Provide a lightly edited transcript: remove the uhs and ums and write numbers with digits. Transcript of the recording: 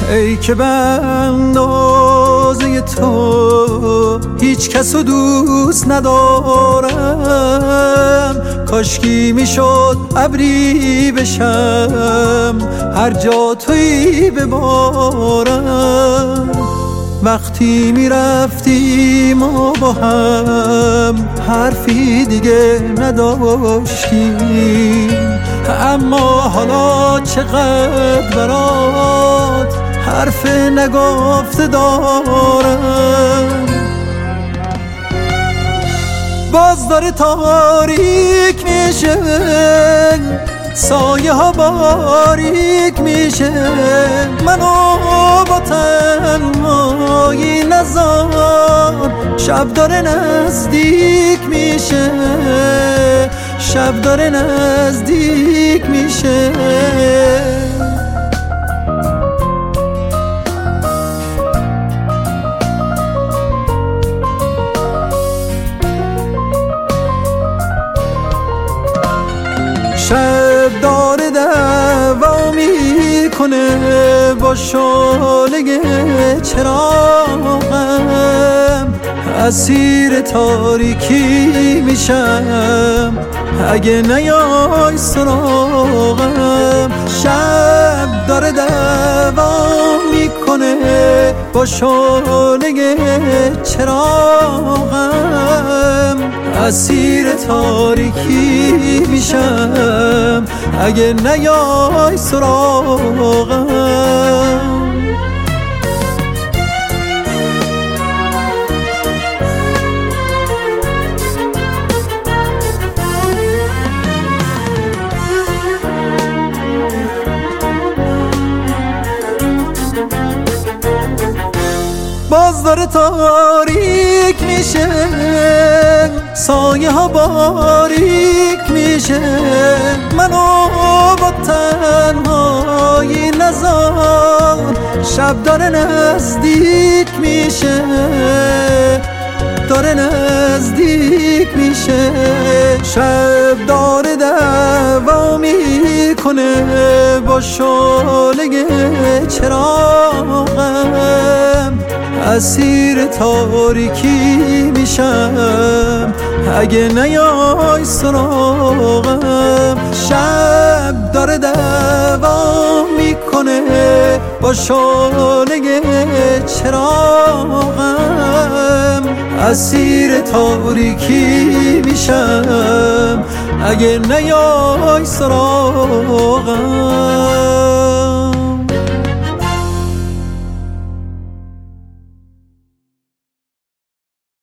ای که به اندازه تو هیچ کس رو دوست ندارم. کاشکی میشد ابری بشم هر جا تویی ببارم. وقتی میرفتی ما با هم حرفی دیگه نداشتیم، اما حالا چقدر برات حرف نگفته دارم. باز داره تاریک میشه، سایه ها باریک میشه، منو با تنهایی نذار. شب داره نزدیک میشه، شب داره نزدیک میشه. شب داره دعوا میکنه با شعله چراغم، اسیر تاریکی میشم اگه نیای سراغم. شب داره دعوا میکنه با شعله چراغم، اسیر تاریکی میشم اگه نیای سراغم. باز داره تاریک میشه، سایه ها باریک میشه، منو با تنهایی نذار. شب داره نزدیک میشه، داره نزدیک میشه. شب داره دعوا میکنه با شعله چراغم، اسیر تاریکی میشم اگه نیای سراغم. شب داره دعوا میکنه با شعله چراغم، اسیر تاریکی میشم اگه نیای سراغم.